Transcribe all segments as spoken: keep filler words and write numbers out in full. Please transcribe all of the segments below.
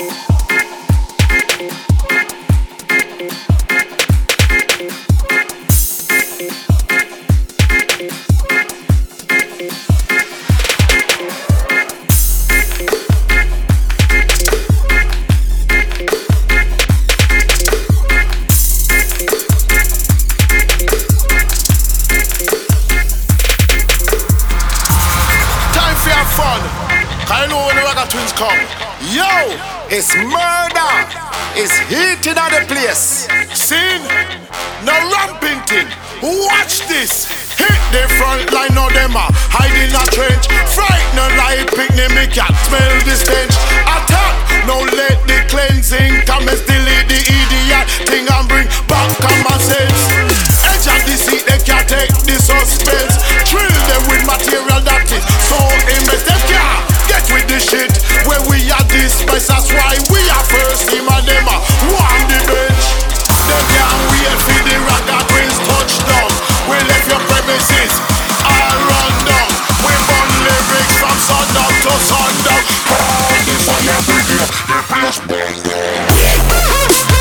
It's murder. It's heating at the place. Scene, no ramping thing. Watch this. Hit the front line, no them a hiding a trench. Frightened like picnic, me can't smell the stench. Attack, no let the cleansing come and delete the idiot thing and bring back common sense. Edge of the seat, they can't take the suspense. Thrill them with material that is so immense. They can't get with the shit where we are this place. That's why we are first team and them a warm the bench. They can't wait for the Ragga Twins touchdown. We left your premises all run down. We burn lyrics from sundown to sundown. Oh, the fire brigade, the place burn down.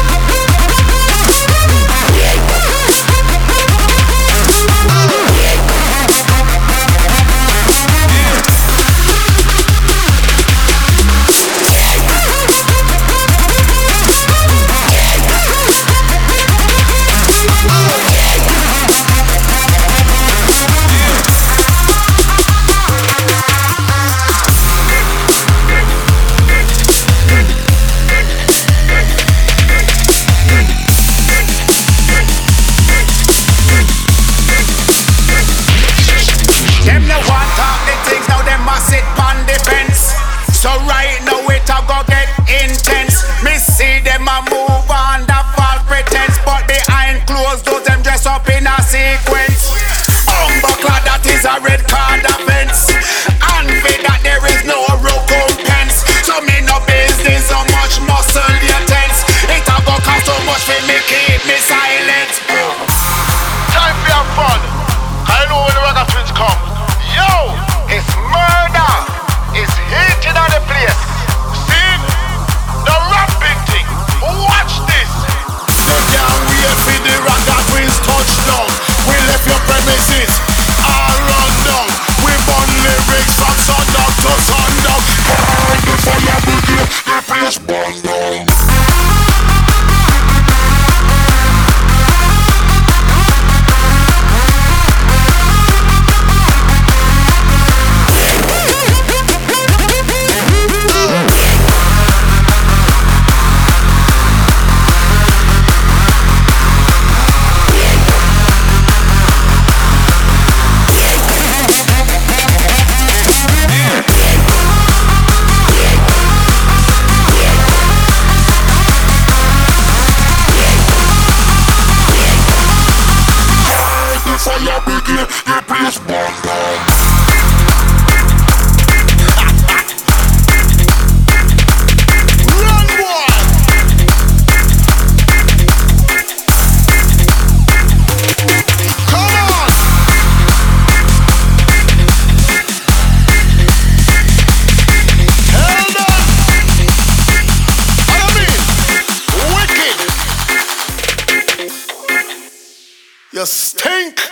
So right now it a go get intense. Me see them a move under false pretense, but behind closed doors them dress up in a sequence. Umberclad, that is a red card offense, and for that there is no recompense. So me no business so much muscle you tense. It a go cost so much for me keep me silent. Time for your fun. I know when the Ragga Twins come. Yo, it's murder. It's heating on the place. See? The rapping thing. Watch this. They can't wait for the Ragga Twins touchdown. We left your premises all run down. We burn lyrics from sundown to sundown. Oh, the fire brigade, the place burn down. You stink!